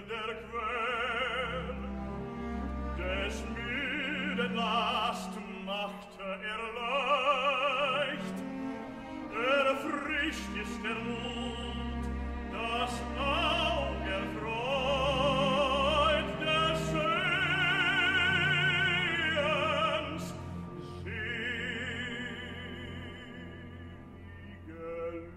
der Quell. Des müden Last macht leicht, erfrischt ist der Mund, das Auge erfreut des Sehens, selige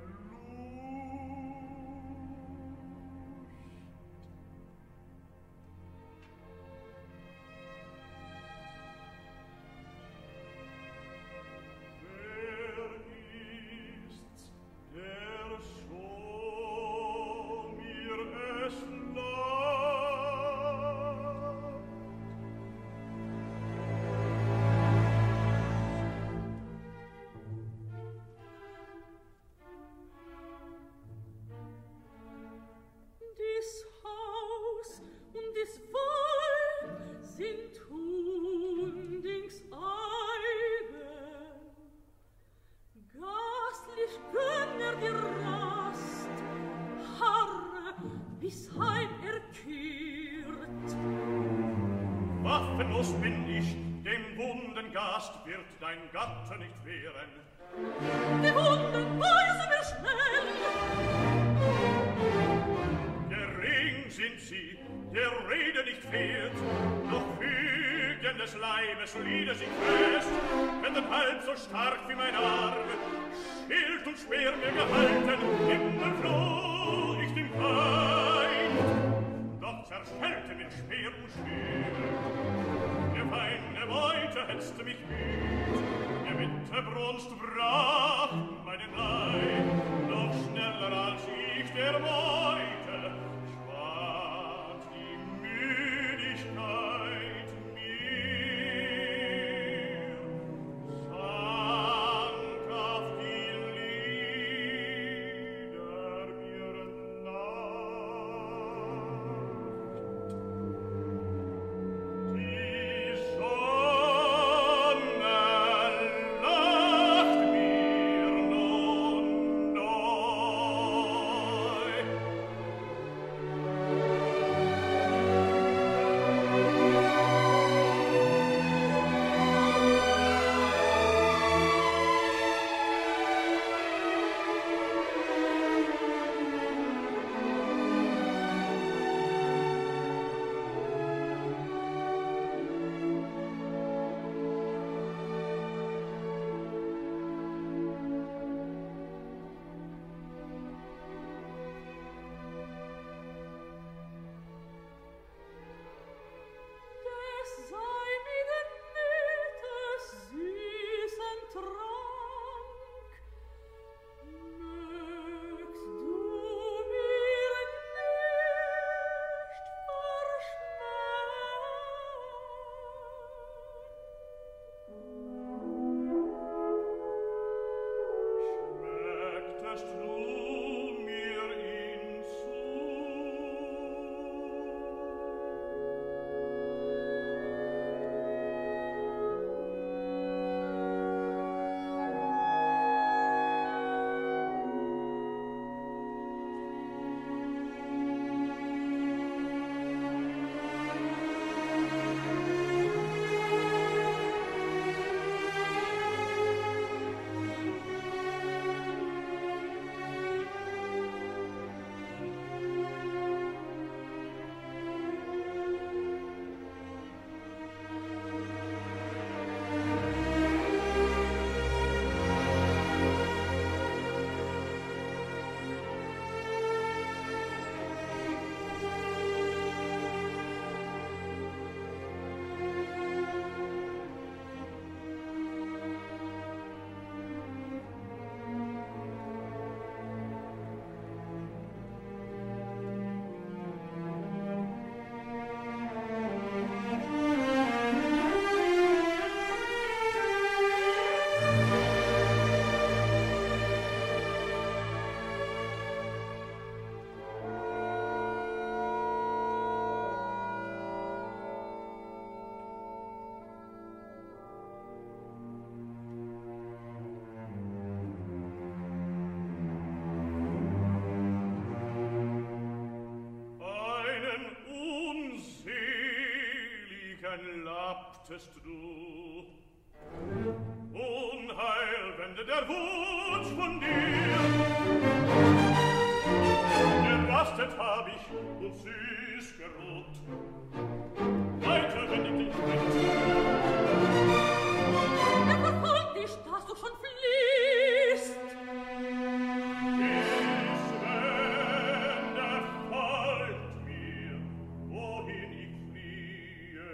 waffenlos bin ich, dem wunden Gast wird dein Gatte nicht wehren. Die Wunden weise mir schnell! Gering sind sie, der Rede nicht fehlt, doch Fügen des Leibes liede sich fest, werden halb so stark wie mein Arm, Schild und Speer mir gehalten, immer floh ich dem Feind, doch zerschellte mit Speer und Schild. Der feine Beute hetzte mich müd, der Winterbrunst brach meinen Leib, noch schneller als ich der Beute schwand die Müdigkeit mir, sank auf die Lider mir Die Sonne lacht mir nun neu. denn lapptest du? Unheil wende der Wunsch von dir. Gerastet hab ich und süß geruht. Weiter wenn ich dich nicht. Er verfolgt dich, dass du schon fliehst. Bis wenn er folgt mir, wohin ich fliehe.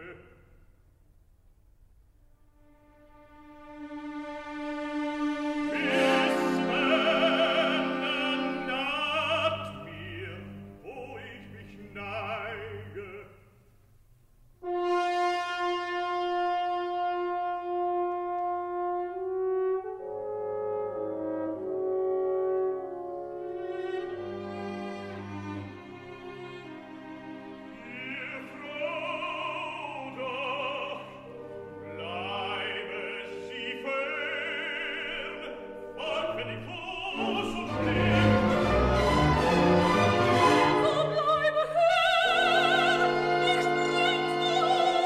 Bis wenn er naht mir, wo ich mich neige. Ihr Frau doch, bleibe sie fern, folg wenn ich groß und schlimm. So bleibe her, ich springst du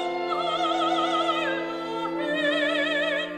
dahin.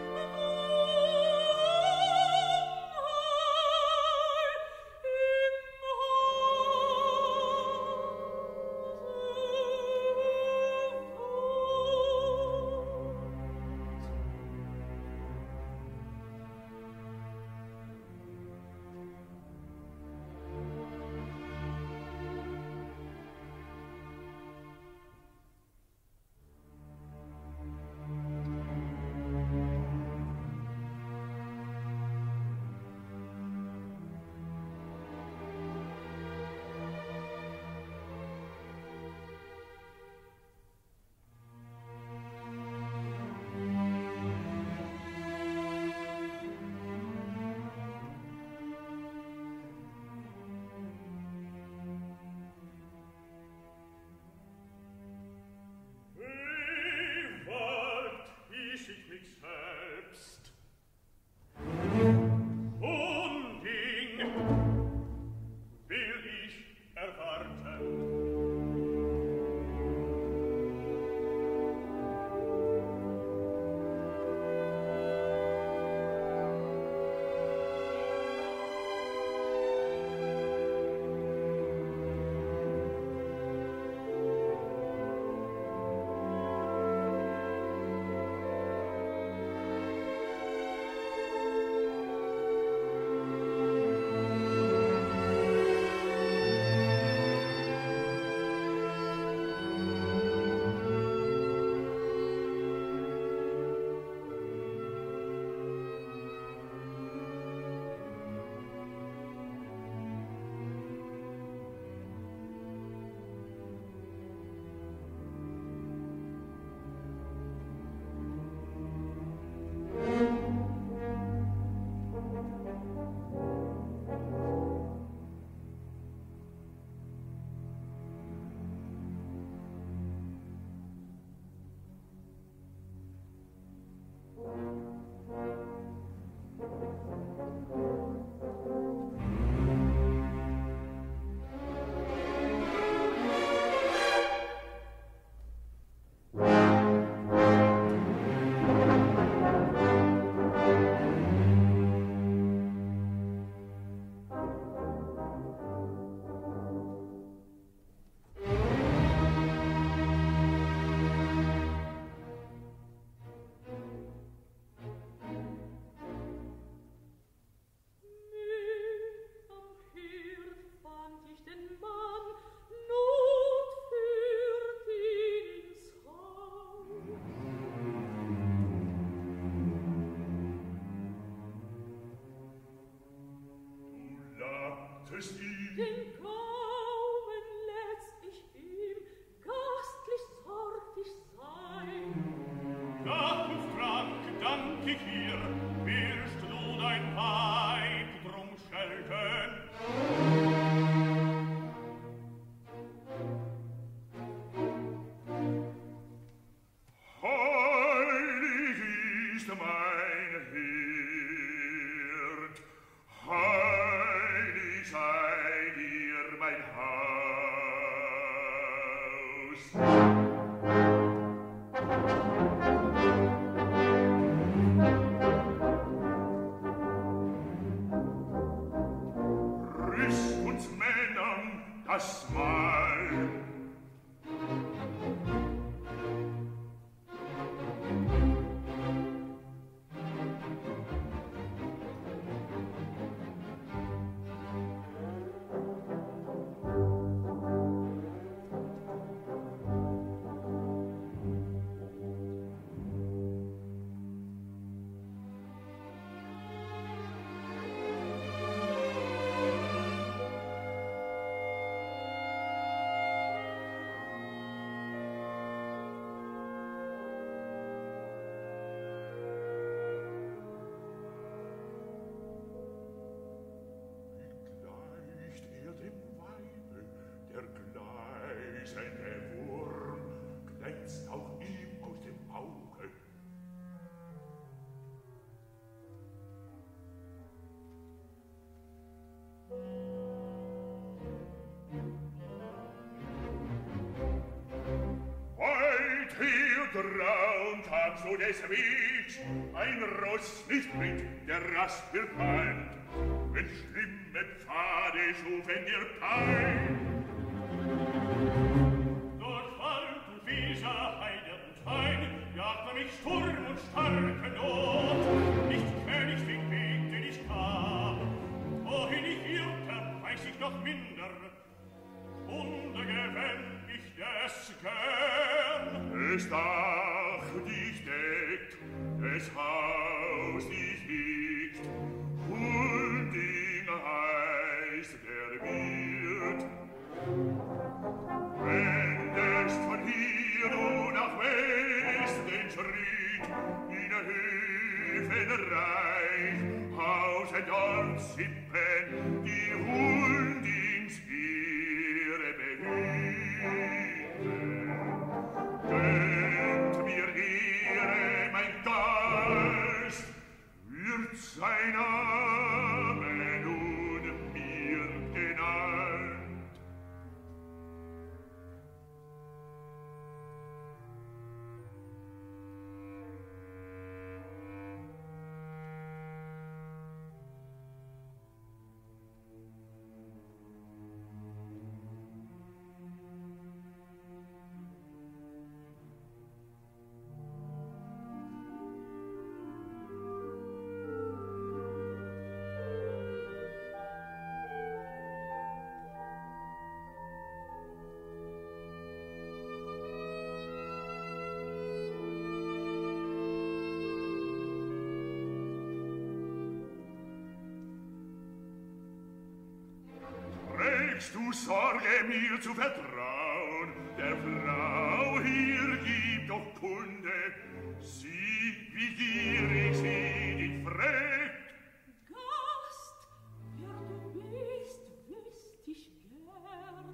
Wie wagt hieß ich mich selbst? Unding will ich erwarten. Den Glauben lässt ich ihm gastlich sorglich sein. Nach und Trank dank ich ihr, willst du dein Weib drum schelten? Heilig ist mein Hirt, heilig sei dir mein Haus. Trauntag so des Wegs ein Ross nicht bringt, der Rast wird feind. Wenn schlimme Pfade schufen dir Pein. Durch Wald und Weser, Heide und Wein, jagt mich Sturm und starke Not. Nicht kenn ich den Weg, den ich kam. Wohin ich irrte, weiß ich noch minder. Stunde gewähnt ich des gern. Es Dach dich deckt, es Haus dich hegt, Hulding heißt der Wirt. Wendest von hier du nach West den Schritt, in Höfenreich, Haus und Dorf sippen, die Huldings Ehre behüten. Gönnt mir Ehre, mein Geist, wird sein Name nun mir genannt. Du Sorge mir zu vertrauen, der Frau hier gibt doch Kunde, sieh, wie gierig sie dich fragt. Gast, wer du bist, wüsst ich gern.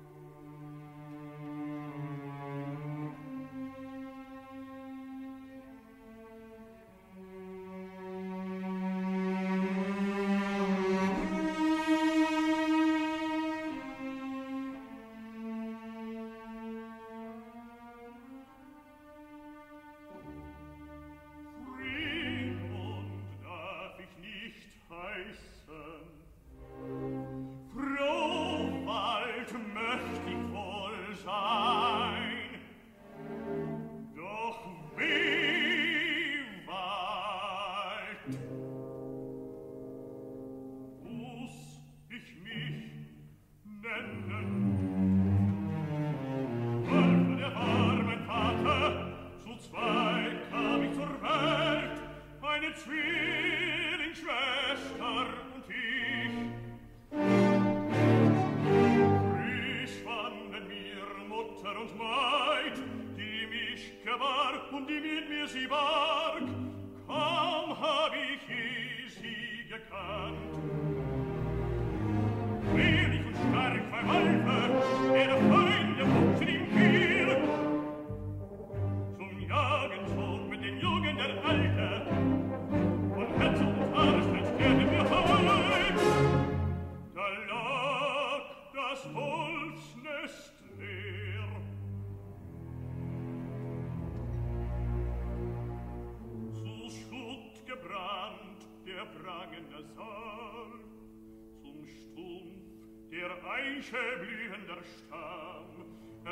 Blühender Stamm,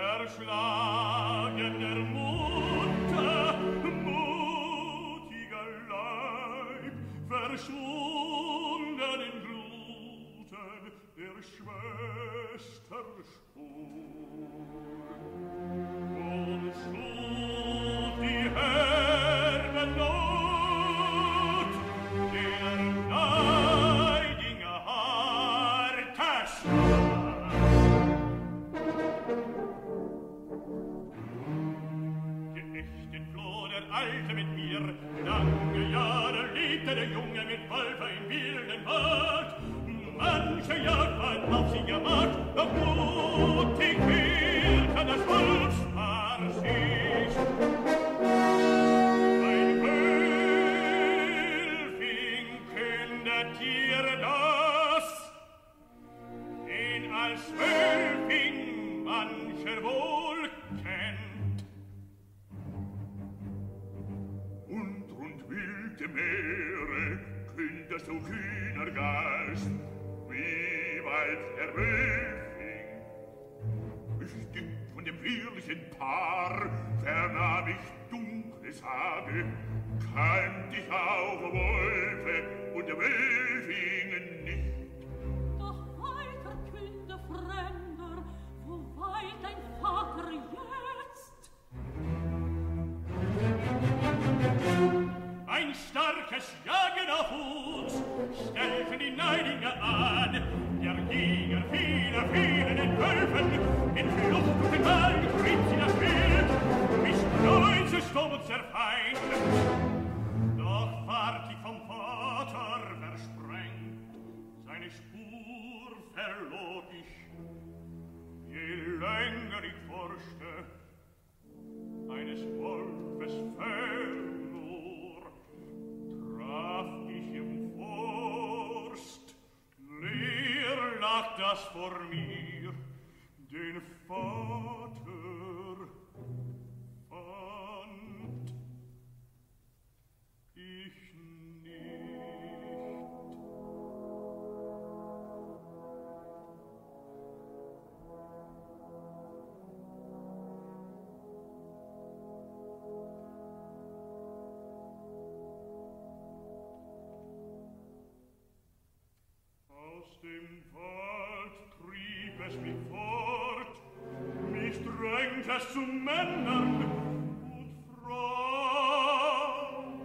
erschlagen der Mutter, mutiger Leib, verschwunden in Bluten der Schwester Spur. Und schlug die herbe Not, der Neidinger harter Schlag. Alte mit mir, lange Jahre lebte der Junge mit Wolfer im wilden Wald. Manche Jagd auf sie gemacht, doch mutig wählte das Wolfspaar sich. Ein Wölfing kündet dir das, den als Wölfing mancher wohl kennt. schöner Geist, wie weit er Wölfing. Bestimmt von dem wehrlichen Paar vernahm ich dunkle Sage, kannt ich auch Wolfe und Wölfingen nicht. Doch weiter künde Fremder, wo weit dein Vater jetzt? Ein starkes Jagen auf uns stellten die Neidinger an. Der Jäger fielen den Wölfen, in Flucht und den Wald trieb sie das Wild, bis Kreuze stob der Feind. Doch ward ich vom Vater versprengt, seine Spur verlor ich. Je länger ich forschte, eines Wolfes verlor, traf ich im Forst, leer lag das vor mir, den Vater fand ich nicht. Aus dem Wald trieb es mich fort, mich drängt es zu Männern und Frauen.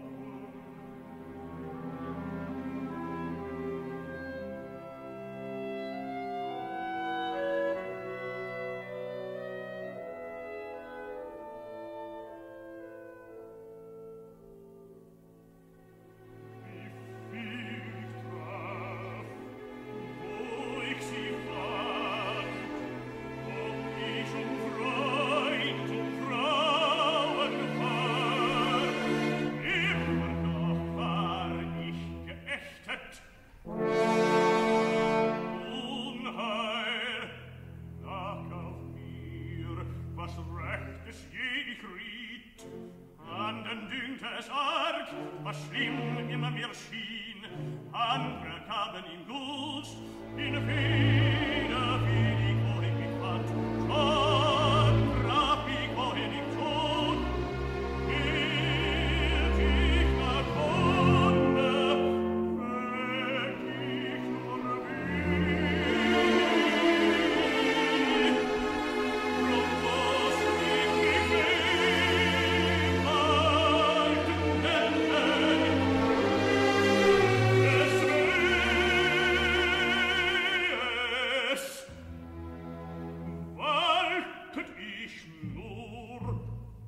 Wie viel ich traf, wo ich sie fand, ob ich Freund und Frauen war, immer noch war ich geächtet. Unheil lag auf mir, was Rechtes je ich riet. Andern dünkte es arg, was schlimm immer mir schien. Andere gaben ihm Gunst, in Feder wie ich wohin mich fand. Schon traf ich wohin ich tun, hielt ich nach Hunde, weg ich nur wie. Drum muss ich mich wehhalten nennen, es waltet ich nur.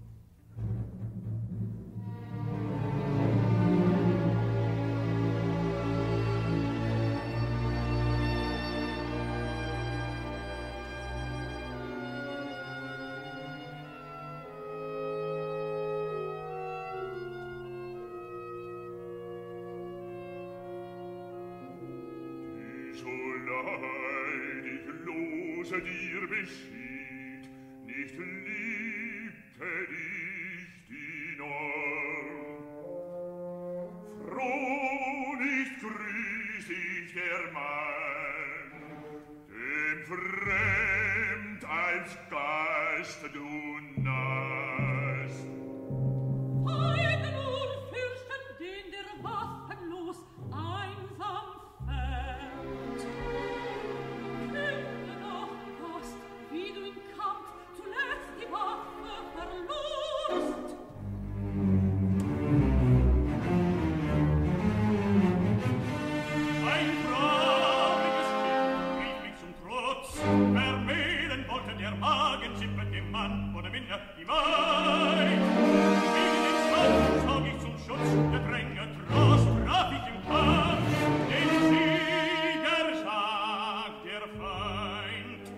Die so leidig lose dir beschied, nicht liebte dich die Norn. Froh nicht grüß ich der Mann, dem fremd als Geist du nahst. Heiden nur fürchten den, der waffenlos einsam fährt. Künde doch, Gast, wie du im Kampf zuletzt die Waffe verlorst. Ein trauriges Kind rief mich zum Trotz, vermählen wollten der Magen sippet dem Mann ohne minder die Maid. Gegen den Zwang zog ich zum Schutz, der Dränge Trost traf ich im Kampf, den Sieger sagt der Feind.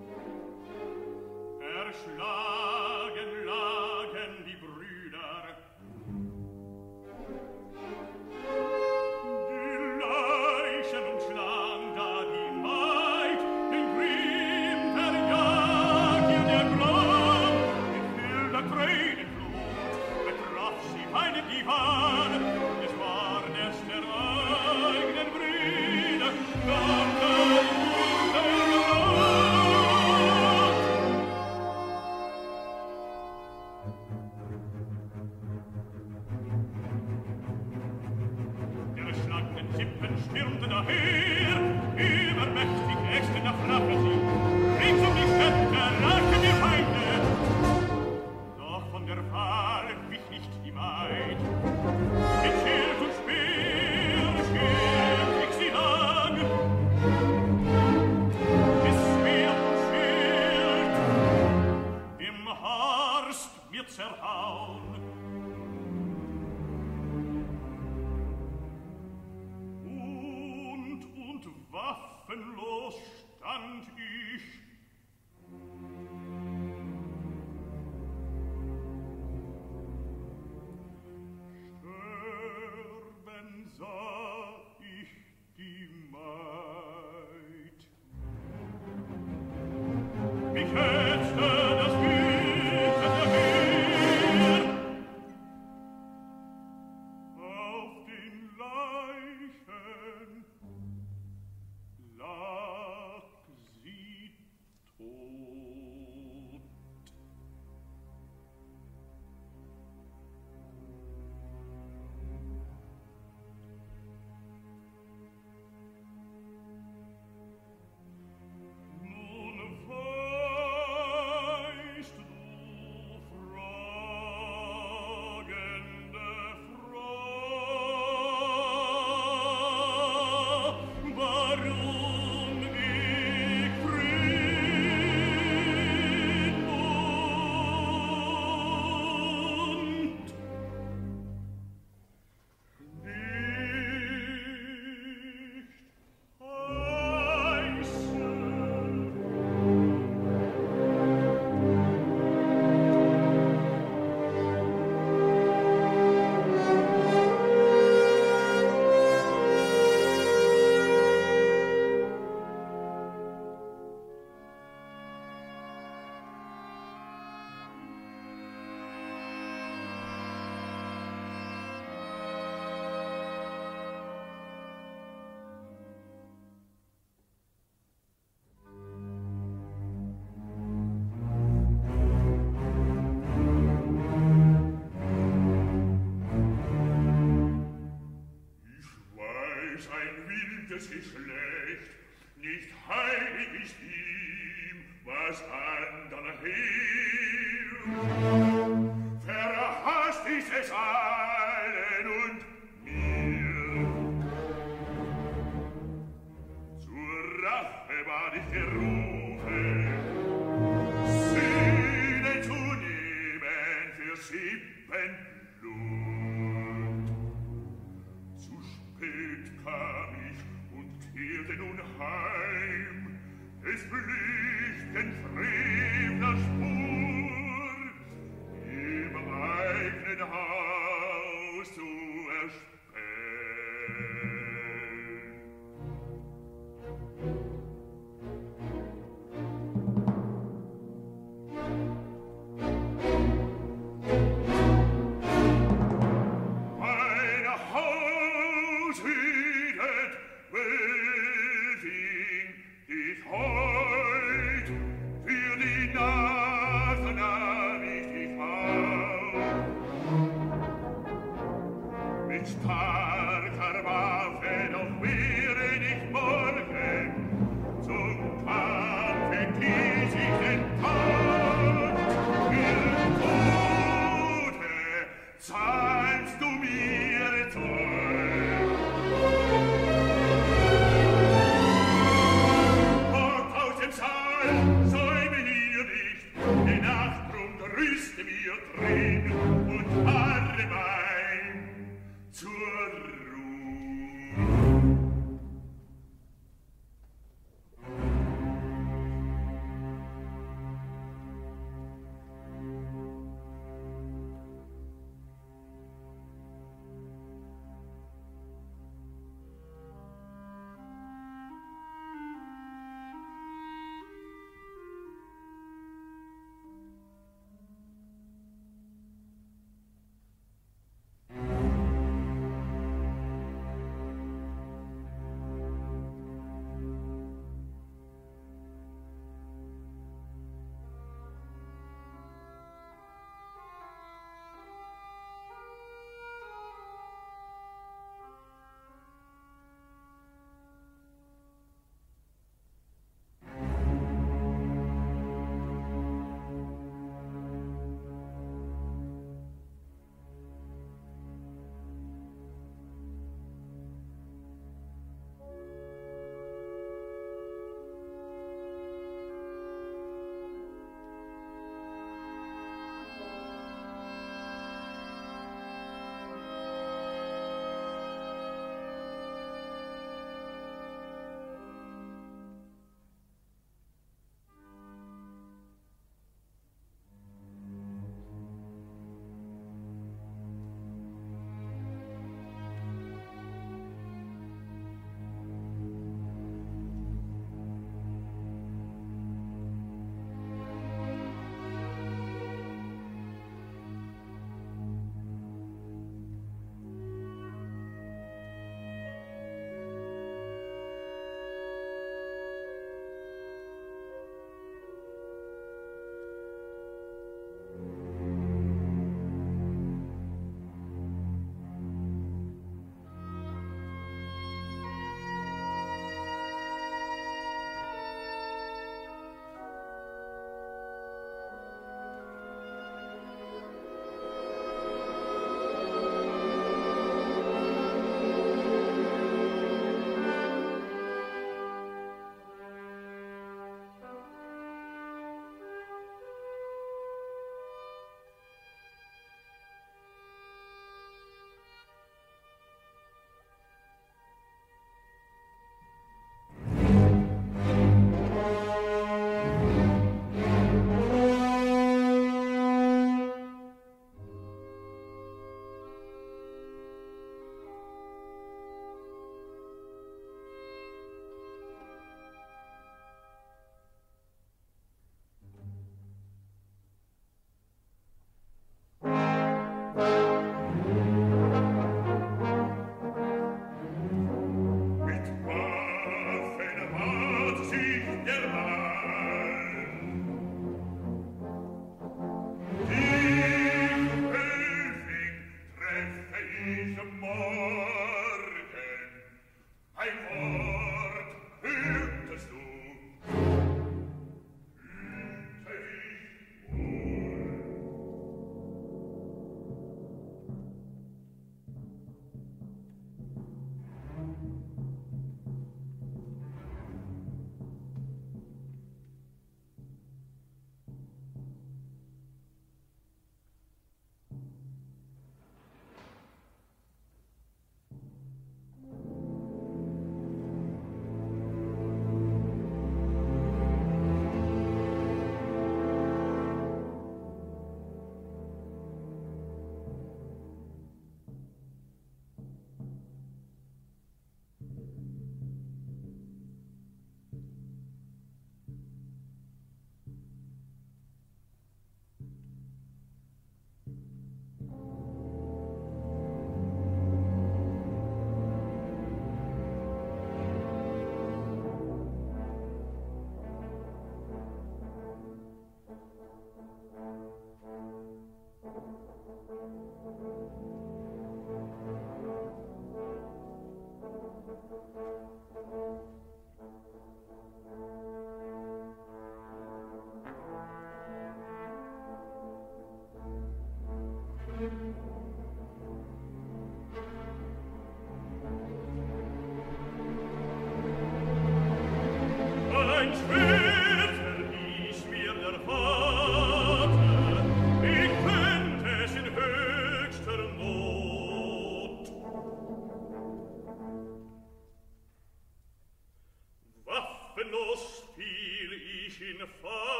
Erschlagen lagen die Brüder, die Leichen umschlang da die Maid, den Grimm verjagt ihr der Gram, in wilder Tränenflut betraf sie meine Divan, es war des der eigenen Brief. stürmten daher, übermächtig ächzten nach Rache sie. Rings um die Städte ragten die Feinde, doch von der Wahl wich nicht die Maid. Mit Schild und Speer schwert sie lang, bis Schwert und Schild im Horst mir zerhauen. Und waffenlos stand ich, sterben sah ich die Maid. Mich hetzte das wütende Heer auf den Leichen, lag sie tot. Nun weißt du, fragende Frau, warum ich Fried und nicht Ich weiß, ein wildes Geschlecht, nicht heilig ist ihm, was anderen hilft. Verhasst ist es allen und mir. Zur Rache war ich gerufen, Sühne zu nehmen für Sippenblut. Zu spät kam ich und kehrte nun heim, es flüchten fremder Spur, im eigenen Haus zu erspähen. Mein Haus hütet Wölfing, ich heut für die Nacht nahm ich dich auf. Mit starker Waffe doch wäre ich morgen zum Kampfe ließ ich den Tag. Für Tote zahlst du mir Zoll. Fort aus dem Saal, säume hier nicht, die Nachtbrund rüste mir drin und harre mein zur Ruhe.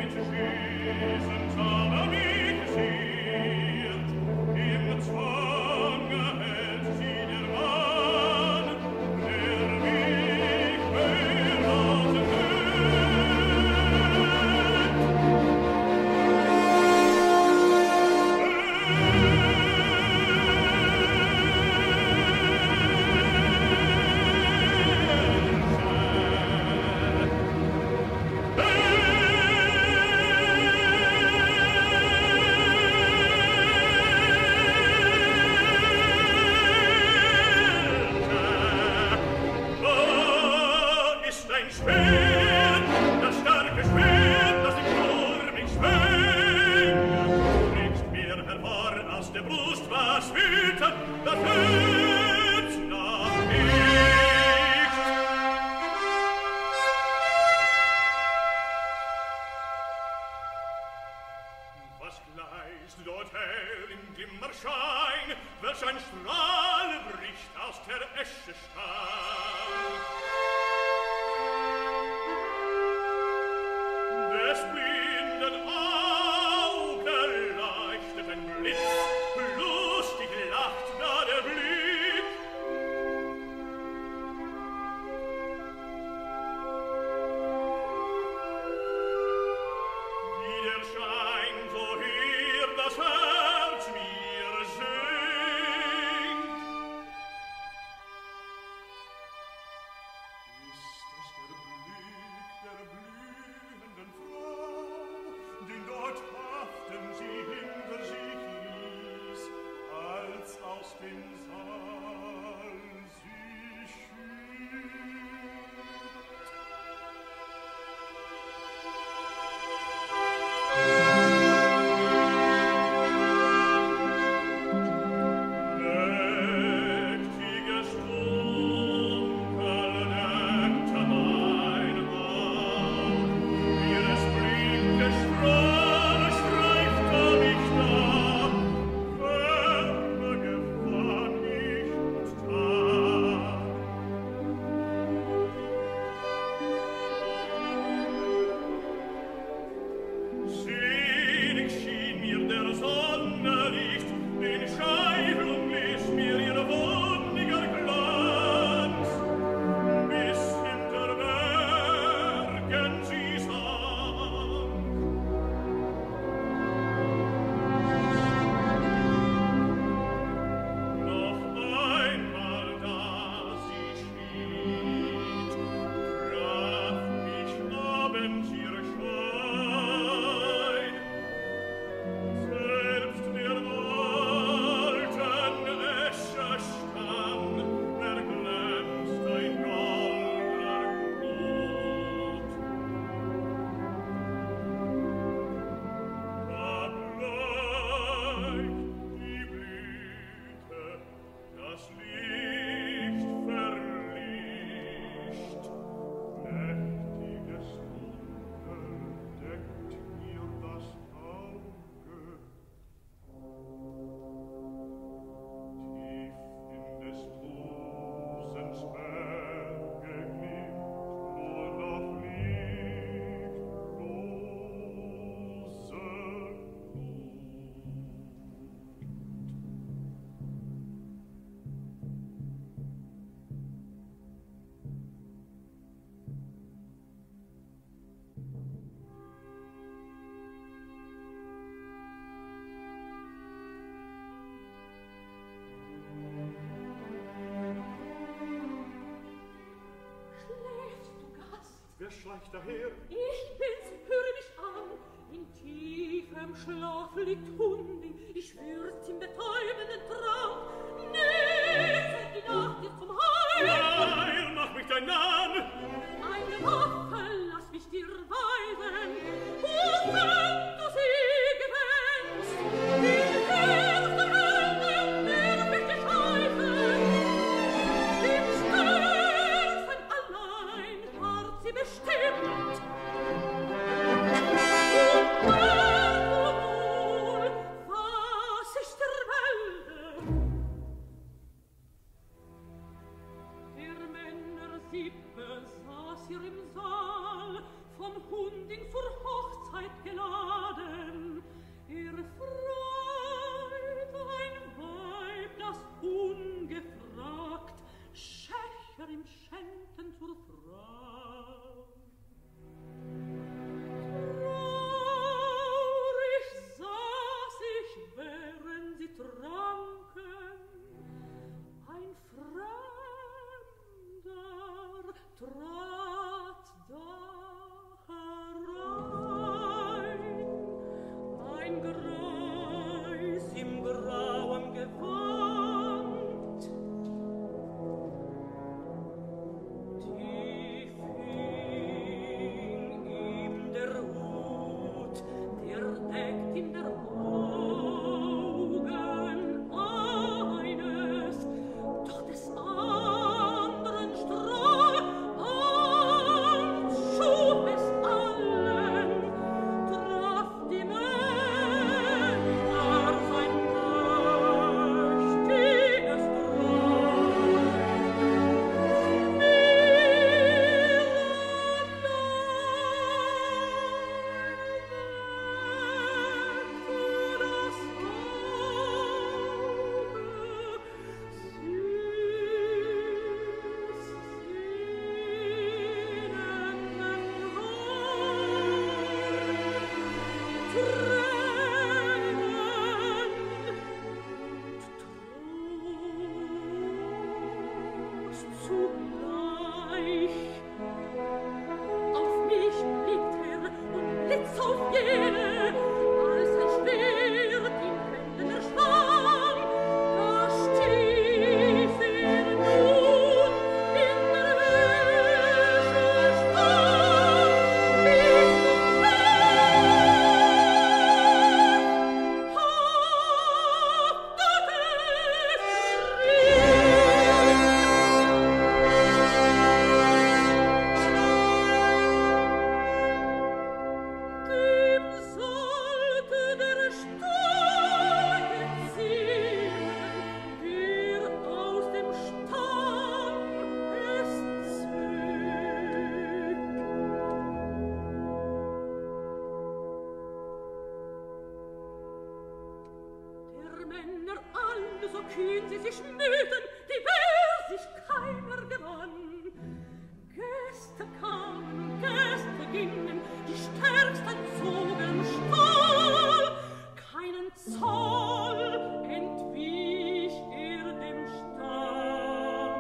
Wer schleicht daher? Ich bin's, höre mich an. In tiefem Schlaf liegt Hundi, ich schwür's im betäubenden Traum. Nähe die Nacht dir zum Heil. Heil, mach mich dein Name. Eine Waffe, lass mich dir weisen. Wenn du sie gewähnst, in Herz der Welt, der mich dich heißen. Im Sterben allein hat sie bestimmt. Und wer wohl, was ich dir melde, kühn sie sich müden, die Wehr sich keiner gewann. Gäste kamen, Gäste gingen, die Stärksten zogen Stahl. Keinen Zoll entwich dem Stamm.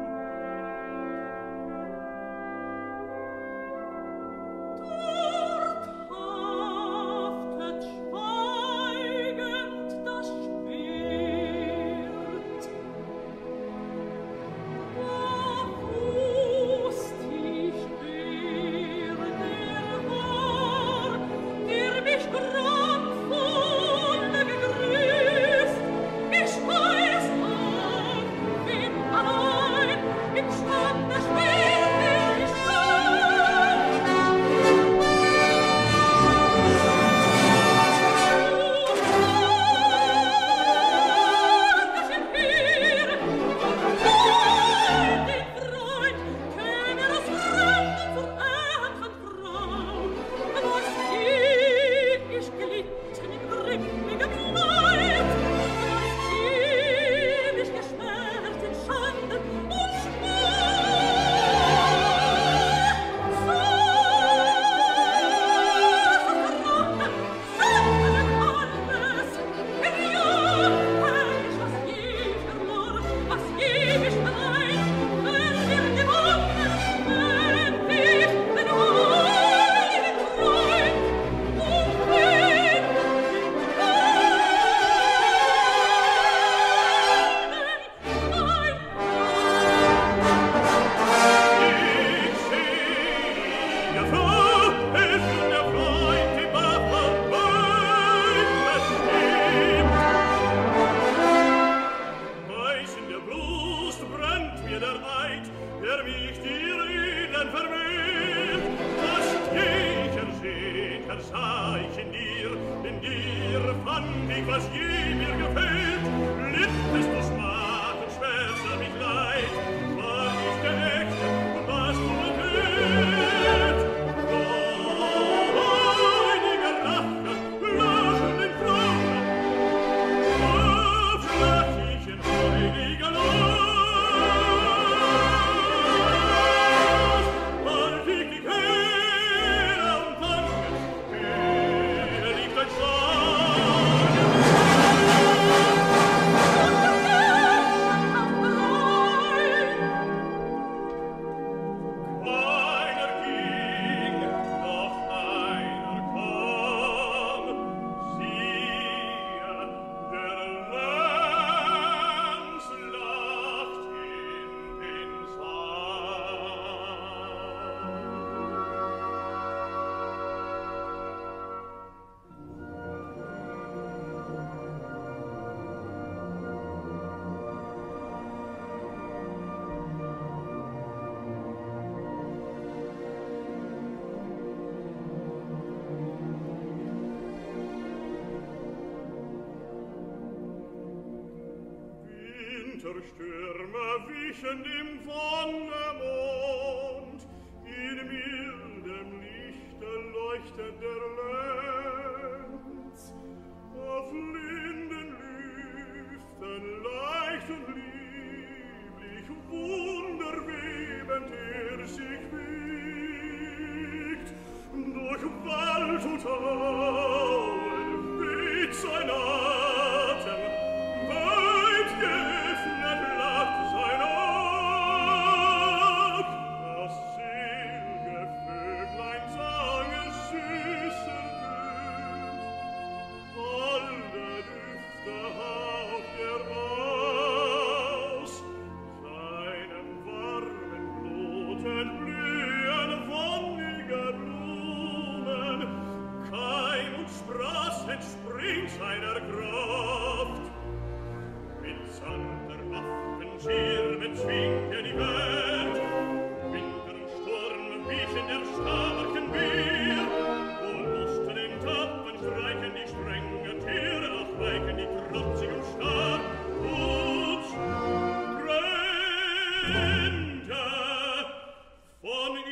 Dort haftet schweigend das Schwert. Wusst ich, wer der war, der mich grandvoll gegrüßt. Ich weiß auch, wem allein im Stande schwer ich Stürme wichen dem Wonnemond, in mildem Lichte leuchtet der Lenz. Auf linden Lüften leicht und lieblich, wunderwebend sich wiegt. Durch Wald und Auen weht sein Atem, weit geöffnet lacht sein Aug. Das selige Vöglein sang es süßer Tönt, alle Düfte haucht aus. Seinem warmen Bluten blühen wonnige Blumen, Keim und Spross entspringt seiner Kraft. Mit sanfter Waffenschier bezwinge die Welt, Winter und Sturm wichen der starken Wehr, und mussten den Tapfen streichen die strenge Tiere, auch weichen die trotzig und stark, und trennte von ihm.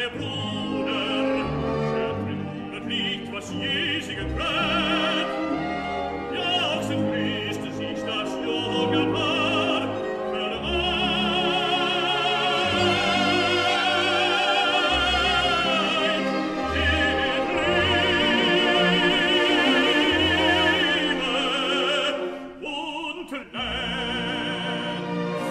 der Bruder, verkündet liegt, was je sie getrennt. Ja, auch sind fließt sich das junge Paar vereint. In Liebe und Lenz.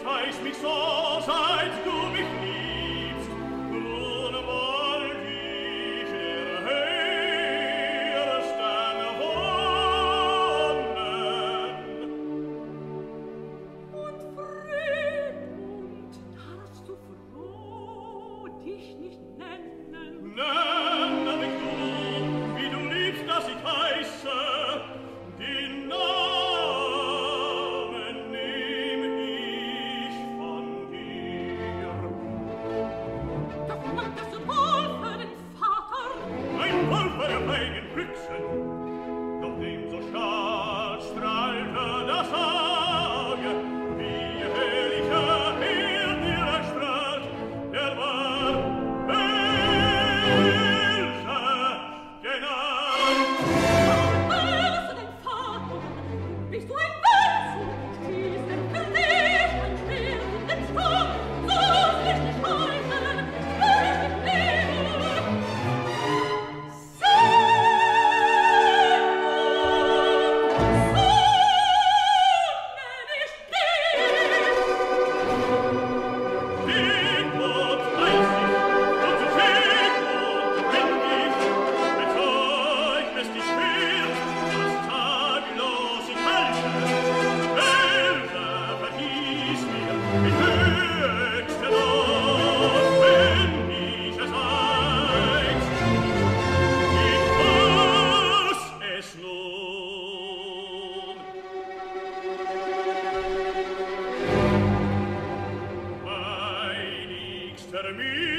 heißt mich so, seit du mich liebst. Nun wollt ich der Ersten wohnen. Und Friedmund, darfst du froh dich nicht nennen? Nenne mich du, wie du liebst, dass ich heiße. Die Namen nehm ich von dir. Doch macht das wohl für den Vater. Ein Wolfer der feigen Büchsen, doch dem so stark strahlte das Auge, wie herrlicher Herd dir erstrahlt, der war böse genannt. Also den Vater, bist du ein Wölzung, stehst denn für dich ein Schwert in den Sturm, sollst nicht die Scheiße, spür ich mit Leben. Siegmund heiß ich, und zu Siegmund bin ich. Bezeug es dich schwer, dass tagelos ich halte. Böse vergieß mir mit höchster Not, wenn ich es weiß. Ich muss es nun. Heiligster mir